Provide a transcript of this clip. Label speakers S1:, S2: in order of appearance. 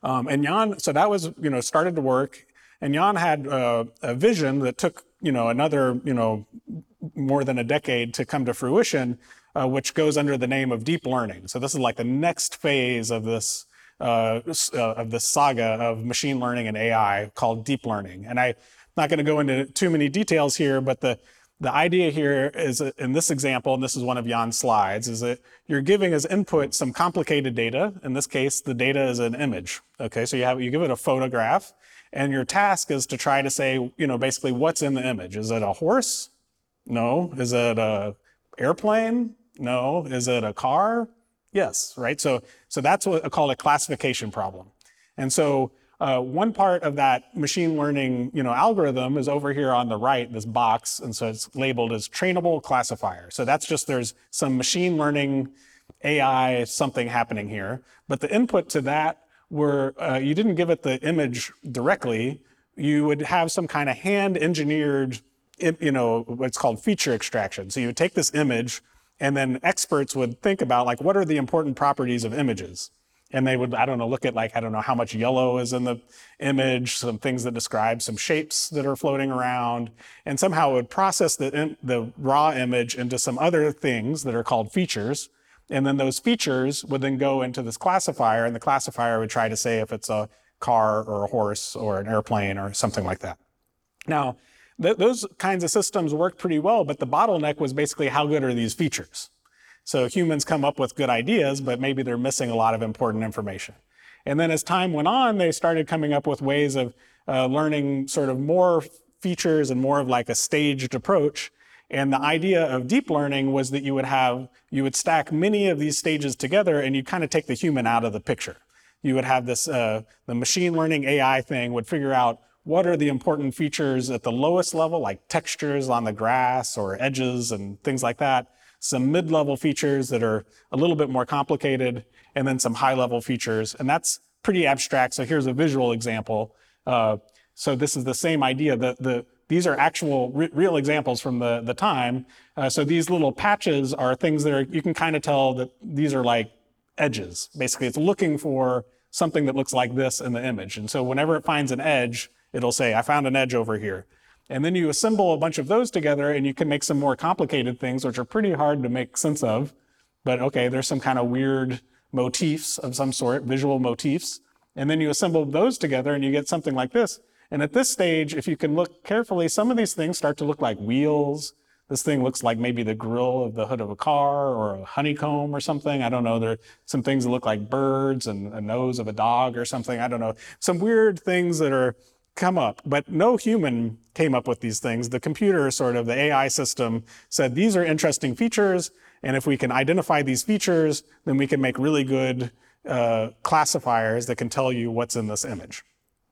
S1: And Jan, so that was, started to work. And Jan had a vision that took, another, more than a decade to come to fruition, which goes under the name of deep learning. So this is like the next phase of this saga of machine learning and AI called deep learning. And I'm not going to go into too many details here, but the idea here is, in this example, and this is one of Jan's slides, is that you're giving as input some complicated data. In this case, the data is an image. Okay, so you give it a photograph, and your task is to try to say, basically what's in the image. Is it a horse? No. Is it an airplane? No. Is it a car? Yes, right? So that's what I call a classification problem. And so one part of that machine learning algorithm is over here on the right, this box, and so it's labeled as trainable classifier. So that's just, there's some machine learning AI something happening here, but the input to that were, you didn't give it the image directly, you would have some kind of hand engineered, what's called feature extraction. So you would take this image, and then experts would think about, like, what are the important properties of images? And they would, look at, like, how much yellow is in the image, some things that describe some shapes that are floating around, and somehow it would process the raw image into some other things that are called features. And then those features would then go into this classifier, and the classifier would try to say if it's a car or a horse or an airplane or something like that. Now, those kinds of systems worked pretty well, but the bottleneck was basically, how good are these features? So humans come up with good ideas, but maybe they're missing a lot of important information. And then as time went on, they started coming up with ways of learning sort of more features and more of like a staged approach. And the idea of deep learning was that you would stack many of these stages together, and you kind of take the human out of the picture. You would have this, the machine learning AI thing would figure out what are the important features at the lowest level, like textures on the grass or edges and things like that. Some mid-level features that are a little bit more complicated, and then some high-level features. And that's pretty abstract. So here's a visual example. So this is the same idea. These are actual real examples from the time. So these little patches are things that you can kind of tell that these are like edges. Basically, it's looking for something that looks like this in the image. And so whenever it finds an edge, it'll say, I found an edge over here. And then you assemble a bunch of those together, and you can make some more complicated things, which are pretty hard to make sense of. But okay, there's some kind of weird motifs of some sort, visual motifs. And then you assemble those together, and you get something like this. And at this stage, if you can look carefully, some of these things start to look like wheels. This thing looks like maybe the grill of the hood of a car or a honeycomb or something. I don't know. There are some things that look like birds and a nose of a dog or something. I don't know. Some weird things that are come up, but no human came up with these things. The computer, sort of the AI system, said these are interesting features, and if we can identify these features, then we can make really good classifiers that can tell you what's in this image.